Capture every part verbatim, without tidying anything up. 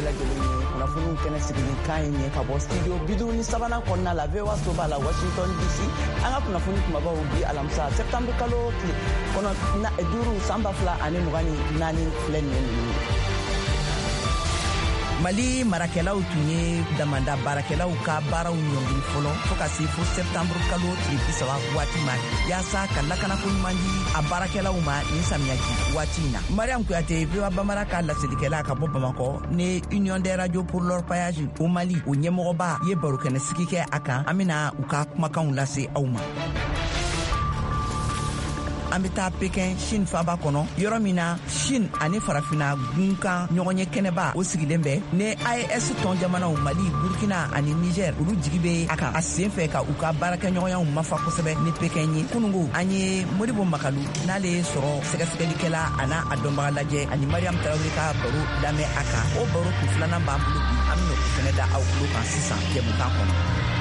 lajɛlen ye kunnafoniw kɛnɛ sigilen kan ye ka bɔ studio biduru ni sabanan kɔnɔna la V O A so b'a la Washington D C. An ka kunnafoni kumabaw bi alamisa septembre kalo tile kɔnɔ duuru san ba fila ani mugan ni naani filɛ nin ye. Mali marakɛlaw tun ye damanda baarakɛlaw ka baaraw ɲɔngiri fɔlɔ fo ka se fo septembre kalo tile bi saba waati ma yaasa ka lakanako ɲuman di a baarakɛlaw ma ni samiyaji waati in na. Mariam Kuyate, V O A Bamara ka lasilikɛla ka bɔ Bamakɔ ne Union des radios pour l'orpaillage au Mali o ɲɛmɔgɔba ye barokɛnɛ sigi kɛ a kan. An bena u ka kumakanw lase aw ma. An bɛ taa Pekin Chine faba kɔnɔ yɔrɔ min na Chine ani farafina gunkan ɲɔgɔn ye kɛnɛba o sigilen bɛ ne A E S tɔn jamanaw Mali, Burkina ani Niger olu jigi bɛ a kan a sen fɛ ka u ka baarakɛɲɔgɔnyaw mafa kosɛbɛ ni Pekin ye. Kunungo an ye Modibo Makalu n'ale ye sɔrɔ sɛgɛsɛgɛlikɛla a n'a a dɔnbaga lajɛ ani Mariam Tarawele ka baro lamɛn a kan. O baro kun filanan b'an bolo bi an bɛna o fɛnɛ da aw tulo kan sisan jɛmukan kɔnɔ.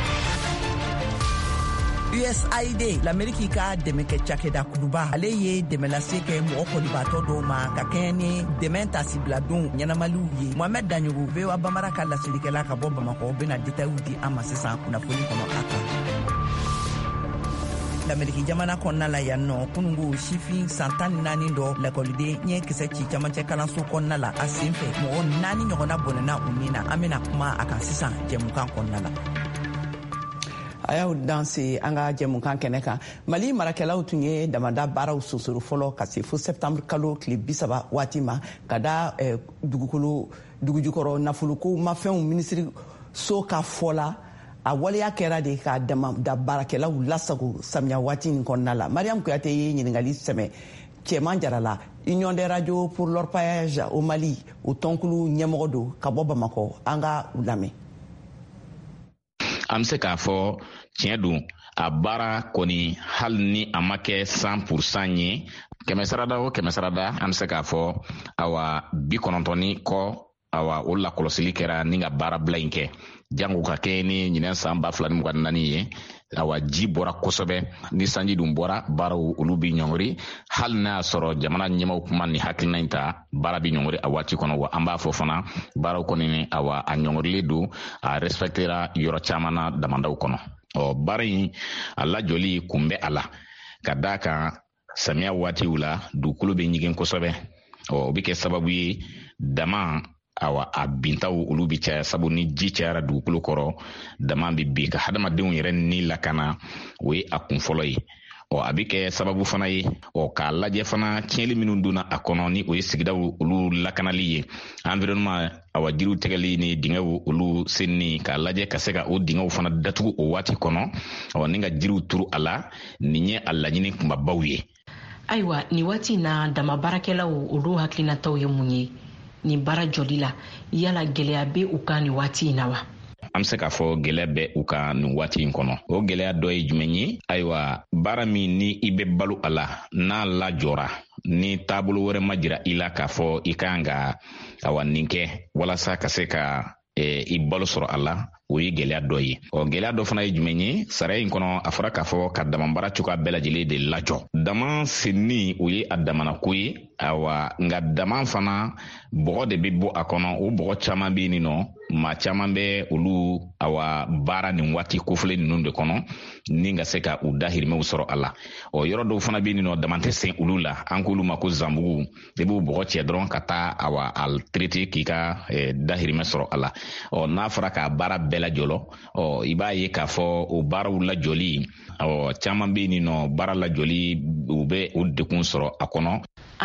U S A I D l'Amérique ka dɛmɛ kɛ cakɛda kuluba ale ye dɛmɛ lase kɛ mɔgɔ kɔlibatɔ dɔw ma ka kɛɲɛ ni dɛmɛ tasibila don ɲɛnamaliw ye. Mohamed Daɲogo, V O A Bamara ka lasilikɛla ka bɔ Bamakɔ bena détails di an ma sisan kunnafoni kɔnɔ a kan. L'Amérique jamana kɔnɔna la yan nɔ kunungo sifin san tan ni naani dɔ lakɔliden ɲɛ kisɛ ci camancɛ kalanso kɔnɔna la a sen fɛ mɔgɔ naani ɲɔgɔnna bɔnɛna u min na. An bena kuma a kan sisan jɛmukan kɔnɔna la. A y'aw danse an ka jɛmukan kɛnɛ kan. Mali marakɛlaw tun ye damada baaraw sosoro fɔlɔ ka se fo septembre kalo tile bi saba waati ma ka da eh, dugukolo dugujukɔrɔ nafoloko mafɛnw minisiri so ka fɔ la a waleya kɛra de ka damada baarakɛlaw lasago samiya waati nin kɔnɔna la. Mariam Kuyate ye ɲiningali sɛmɛ Cɛman Jarala, Union des radios pour l'orpaillage au Mali o tɔnkulu ɲɛmɔgɔ don ka bɔ Bamakɔ. An ka u lamɛn. An bɛ se k'a fɔ tiɲɛ don a baara kɔni hali ni a ma kɛ san pourcent ye kɛmɛ sarada o kɛmɛ sarada an bɛ se k'a fɔ awa bi kɔnɔntɔn kɔ awa o lakɔlɔsili kɛra ni ka baara bila in kɛ jango ka kɛ ni ɲinɛ san ba fila ni mugan naani ye awa ji bɔra kosɛbɛ ni sanji dun bɔra baaraw olu bi ɲɔngiri hali n'a y'a sɔrɔ jamana ɲɛmaw kuma ni hakilina in ta baara bi ɲɔngiri a waati kɔnɔ wa an b'a fɔ fana baaraw kɔni awa a ɲɔngirilen don a respectera yɔrɔ caman na damandaw kɔnɔ. Ɔ baara in a lajɔli kun bɛ a la ka d'a kan samiya waatiw la dugukolo bɛ ɲigin kosɛbɛ ɔ o bɛ kɛ sababu ye dama awa a bintaw olu bi caya sabu ni ji cayara dugukolo kɔrɔ dama bi bin ka hadamadenw yɛrɛ ni lakana o ye a kun fɔlɔ ye. Ɔ a bɛ kɛ sababu fana ye ɔ k'a lajɛ fana tiɲɛli minnu donna a kɔnɔ ni o ye sigidaw olu lakanali ye environnement awa jiriw tigɛli ni dingɛw olu senni k'a lajɛ ka se ka o dingɛw fana datugu o waati kɔnɔ ɔ ni ka jiriw turu a la nin ye a laɲini kunbabaw ye. Ayiwa ni waati na dama baarakɛlaw olu hakilinataw ye mun ye ni baara jɔli la yala gɛlɛya bɛ u kan ni waati in na wa? An bɛ se k'a fɔ gɛlɛya bɛ u kan nin waati in kɔnɔ. O gɛlɛya dɔ ye jumɛn ye? Ayiwa baara min ni i bɛ balo a la n'a lajɔra ni taabolo wɛrɛ ma jira i la k'a fɔ i kan ka awa nin kɛ walasa ka se ka eh, i balo sɔrɔ a la o ye gɛlɛya dɔ ye. Ɔ gɛlɛya dɔ fana ye jumɛn ye? Sariya in kɔnɔ a fɔra k'a fɔ ka damabara cogoya bɛɛ lajɛlen de lajɔ. Dama senni o ye a damana ko ye awa nka dama fana bɔgɔ de bɛ bɔ a kɔnɔ o bɔgɔ caman bɛ yen nɔ maa caman bɛ olu awa baara nin waati kofɔlen ninnu de kɔnɔ ni ka se ka u dahirimɛw sɔrɔ a la. Ɔ yɔrɔ dɔw fana bɛ yen nɔ dama tɛ sen olu la an k'olu ma ko zanbugu de b'u bɔgɔ cɛ dɔrɔn ka taa awa a traiter k'i ka eh, dahirimɛ sɔrɔ a la. Ɔ n'a fɔra k'a baara bɛɛ lajɔlɔ ɔ i b'a ye k'a fɔ o baaraw lajɔli ɔ caman bɛ yen nɔ baara lajɔli u bɛ o dekun sɔrɔ a kɔnɔ.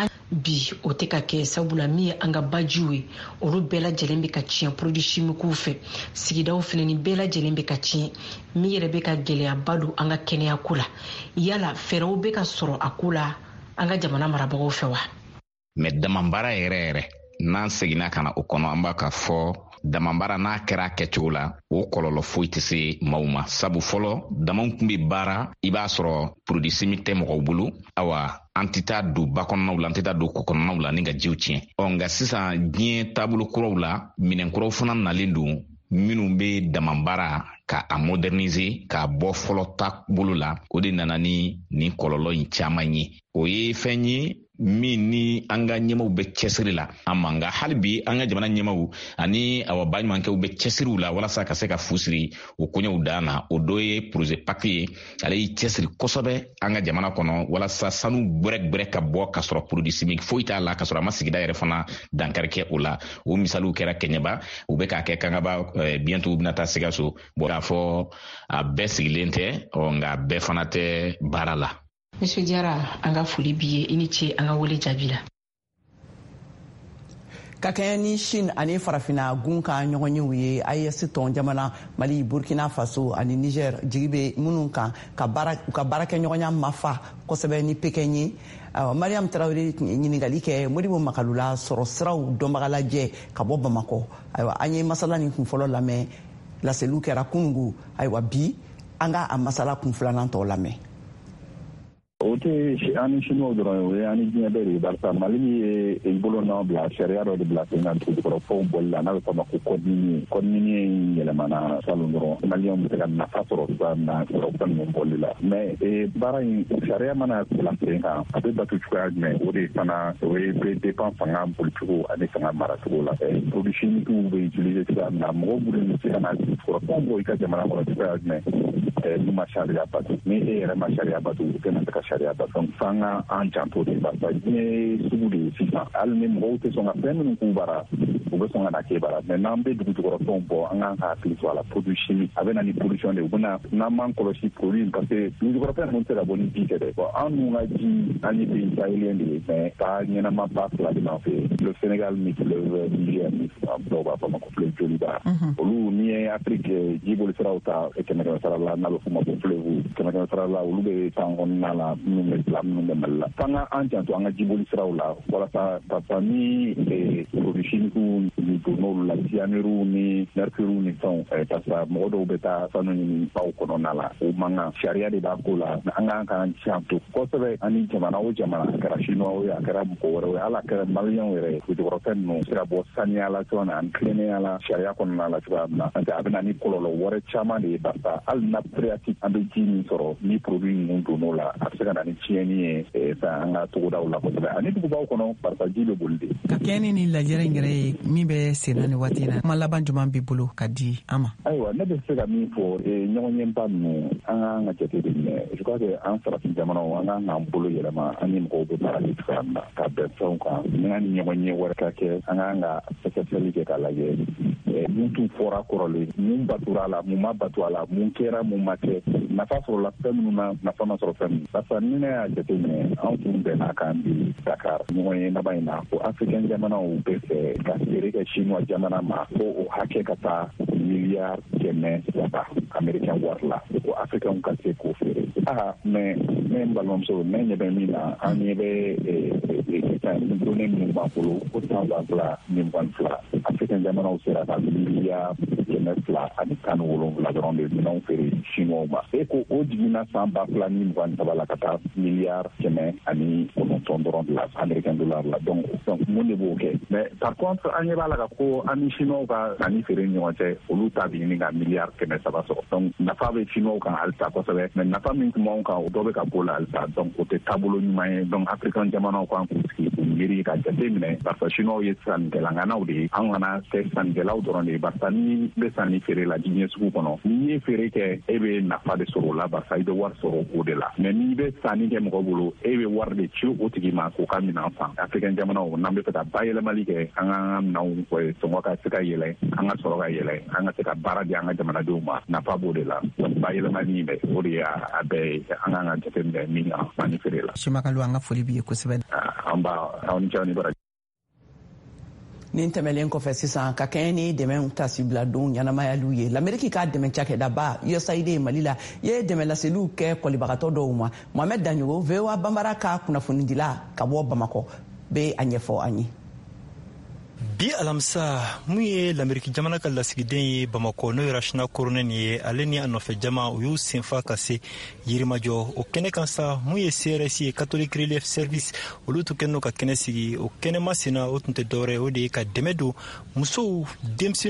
Bi o tɛ ka kɛ sabula min ye an ka bajiw ye olu bɛɛ lajɛlen bɛ ka tiɲɛ produits chimiques fɛ sigidaw fana ni bɛɛ lajɛlen bɛ ka tiɲɛ min yɛrɛ bɛ ka gɛlɛyaba don an ka kɛnɛya ko la yala fɛɛrɛw bɛ ka sɔrɔ a ko la an ka jamana marabagaw fɛ wa? Mais damabara yɛrɛ yɛrɛ n'an seginna ka na o kɔnɔ an b'a ka fɔ damabara n'a kɛra a kɛcogo la o kɔlɔlɔ foyi tɛ se maaw ma sabu fɔlɔ damaw tun bɛ baara i b'a sɔrɔ produits chimiques tɛ mɔgɔw bolo awa an tɛ taa don ba kɔnɔnaw la an tɛ taa don kɔ kɔnɔnaw la ni ka jiw tiɲɛ. Ɔ nka sisan diɲɛ taabolo kuraw la minɛn kuraw fana nalen don minnu bɛ damabara ka a moderniser k'a bɔ fɔlɔ taabolo la o de nana ni nin kɔlɔlɔ in caman ye. O ye fɛn ye min ni an ka ɲɛmaw bɛ cɛsiri la an ma nka hali bi an ka jamana ɲɛmaw ani awa baɲumankɛw bɛ cɛsiriw la walasa ka se ka fusiri o koɲɛw dan na. O dɔ ye projet paki ye ale y'i cɛsiri kosɛbɛ an ka jamana kɔnɔ walasa sanu gbɛrɛgbɛrɛ ka bɔ ka sɔrɔ produit chimique foyi t'a la ka sɔrɔ a ma sigida yɛrɛ fana dankari kɛ o la. O misaliw kɛra Kɛɲɛba, u bɛ k'a kɛ Kangaba, bientôt u bɛna taa Sikaso. Bon k'a fɔ a bɛɛ sigilen tɛ nka a bɛɛ fana tɛ baara la. Monsieur Diarra, an ka foli b'i ye, i ni ce an ka wele jaabi la. Ka kɛɲɛ ni Chine ani farafina gun ka ɲɔgɔnyew ye A E S tɔn jamana Mali, Burkina Faso ani Niger jigi bɛ minnu kan ka baara u ka baarakɛɲɔgɔnya mafa kosɛbɛ ni Pekɛn ye. Mariam Tarawele ɲininkali kɛ Modibo Makalula sɔrɔ siraw dɔnbaga lajɛ ka bɔ Bamakɔ. Ayiwa an ye masala nin kun fɔlɔ lamɛn, laseliw kɛra kunungu. Ayiwa bi an ka a masala kun filanan tɔ lamɛn. O tɛ ani Chinois dɔrɔn o ye ani diɲɛ bɛɛ de ye barisa Mali ye i bolo n'aw bila sariya dɔ de bila sen kan dugukɔrɔfɛnw bɔli la n'a bɛ fɔ a ma ko code minier. Code minier in yɛlɛmana salon dɔrɔn Maliyɛnw bɛ se ka nafa sɔrɔ cogoya min na fɛn ninnu bɔli la. Mais baara in sariya mana bila sen kan a bɛ batu cogoya jumɛn o de fana o ye bɛ dépend fanga bolicogo ani fanga maracogo la. Produits chimiques bɛ utiliser cogoya min na mɔgɔw bolo se ka na dugukɔrɔfɛnw bɔ i ka jamana kɔnɔ cogoya jumɛn n'u ma sariya batu ni e yɛrɛ ma sariya batu u tɛna se ka sariya batu. Fanga an janto de barisa diɲɛ sugu de ye sisan hali ni mɔgɔw tɛ sɔn ka fɛn minnu k'u bara u bɛ sɔn ka na kɛ bara mais n'an bɛ dugujukɔrɔfɛnw bɔ an kan ka hakili to a la produit chimique a bɛ na ni pollution de u bɛna n'an m'an kɔlɔsi produit parce que dugujukɔrɔfɛn ninnu tɛ ka bɔ ni ji tɛ dɛ. Bon an dun ka ji an ye pays sahélien de ye mais ka ɲɛnama ba fila de b'an fɛ le Sénégal ni le Niger ni dɔw b'a fɔ ma ko fleuve Joliba olu n'i ye Afrique jiboli siraw ta kɛmɛ kɛmɛ sara la n'a bɛ f'o ma ko fleuve kɛmɛ kɛmɛ sara la olu bɛ tan kɔnɔna la minnu bɛ fila minnu bɛ Mali la f'an an janto an ka jiboli siraw la walasa parce ni produits chimiques ni donn'olu la cyanure ni mercure ni fɛnw parce que mɔgɔ dɔw bɛ taa sanu ɲini baw kɔnɔna la o man kan sariya de b'a ko la an kan k'an janto kosɛbɛ ani jamana o jamana a kɛra chinois ye a kɛra mɔgɔ wɛrɛ ye ala kɛra maliyɛnw yɛrɛ dugukɔrɔfɛn ninnu sira bɔ saniya la cogoya na ani tilennenya la sariya kɔnɔna la cogoya min na n'o tɛ a bɛ na ni kɔlɔlɔ wɛrɛ caman de ye barisa hali na phréatique an bɛ ji min sɔrɔ ni produit ninnu donn'o la a bɛ se ka na ni tiɲɛni ye an ka togodaw la kosɛbɛ ani dugubaw kɔnɔ barisa ji bɛ boli de. Ka kɛɲɛ ni nin lajɛrɛ in yɛrɛ ye min bɛ sen na nin waati in na kuma laban jumɛn b'i bolo ka di an ma. Ayiwa ne bɛ se ka min fɔ ɲɔgɔnɲɛba ninnu an k'an ka jate de minɛ je crois que an farafin jamanaw an k'an k'an bolo yɛlɛma an ni mɔgɔw bɛ baara kɛ cogoya min na ka bɛn fɛnw kan ni an ni ɲɔgɔnɲɛ wɛrɛ ka kɛ an k'an ka sɛgɛsɛgɛli kɛ k'a lajɛ mun tun fɔra kɔrɔlen mun batura a la mun ma batu a la mun kɛra mun ma kɛ nafa sɔrɔla fɛn minnu na nafa ma sɔrɔ fɛn min barisa ni ne y'a jate minɛ anw tun bɛnna kan bi Dakar ɲɔgɔn ye laban in na ko africain jamanaw bɛ fɛ ka feere kɛ chinois jamana ma ko o hakɛ ka taa miliyari kɛmɛ saba américain wari la ko africain ka se k'o feere ah mais ne n balimamuso ne ɲɛ bɛ min na an ɲɛ bɛ données minnu b'an bolo ko san ba fila ni mugan fila africain jamanaw sera ka miliyari kɛmɛ fila ani tan ni wolonwula dɔrɔn de minɛnw feere chinois ma e ko o jiginna san ba fila ni mugan saba la ka taa miliyari kɛmɛ ani kɔnɔntɔn dɔrɔn de la américain dollar la donc mun de b'o kɛ mais par contre an ɲɛ b'a la ka ko an ni chinois ka sanni feere ni ɲɔgɔn cɛ olu ta bɛ ɲini ka miliyari kɛmɛ saba sɔrɔ donc nafa bɛ chinois kan halisa kosɛbɛ mais nafa min tun b'anw kan o dɔ bɛ ka bɔ la halisa donc o tɛ taabolo ɲuman ye donc africain jamanaw kan k'u sigi k'u miiri ka jate minɛ barisa chinois ye sannikɛlaŋanaw de ye an kana kɛ sannikɛlaw dɔrɔn de ye barisa ni bɛ sanni feere la diɲɛ sugu kɔnɔ n'i ye feere kɛ e bɛ nafa de sɔrɔ o la barisa i bɛ wari sɔrɔ o de la mais n'i bɛ sanni kɛ mɔgɔ bolo e bɛ wari de ci o tigi ma k'o ka minɛn san africain jamanaw n'an bɛ fɛ ka bayɛlɛmali kɛ an ka minɛnw sɔngɔ ka se ka yɛlɛ an ka sɔrɔ ka yɛlɛ an ka se ka baara di an ka jamanadenw ma nafa b'o de la donc bayɛlɛmali bɛ o de y'a bɛɛ ye an kan ka jateminɛ min kan sanni feere la. Simakalo an ka foli b'i ye kosɛbɛ. an b'a aw ni cɛ ni bara. Nin tɛmɛlen kɔfɛ sisan ka kɛɲɛ ni dɛmɛ tasibiladon ɲɛnamayaliw ye l'Amérique ka dɛmɛ cakɛdaba U S A I D Mali la ye dɛmɛ laseliw kɛ kɔlibagatɔ dɔw ma Mohamed Danyogo V O A Banbara ka kunnafonidila ka bɔ Bamakɔ bɛ a ɲɛfɔ an ye. Bi alamisa mun ye l'Amérique jamana ka lasigiden ye Bamakɔ n'o ye Rachina Koronen ye ale ni a nɔfɛ jama u y'u senfa ka se Yirimajɔ o kɛnɛ kan sa mun ye C R S ye Catholic Relief Service olu tun kɛnɛ ka kɛnɛ sigi o kɛnɛ masina o tun tɛ dɔwɛrɛ o de ye ka dɛmɛ don musow denmisɛnninw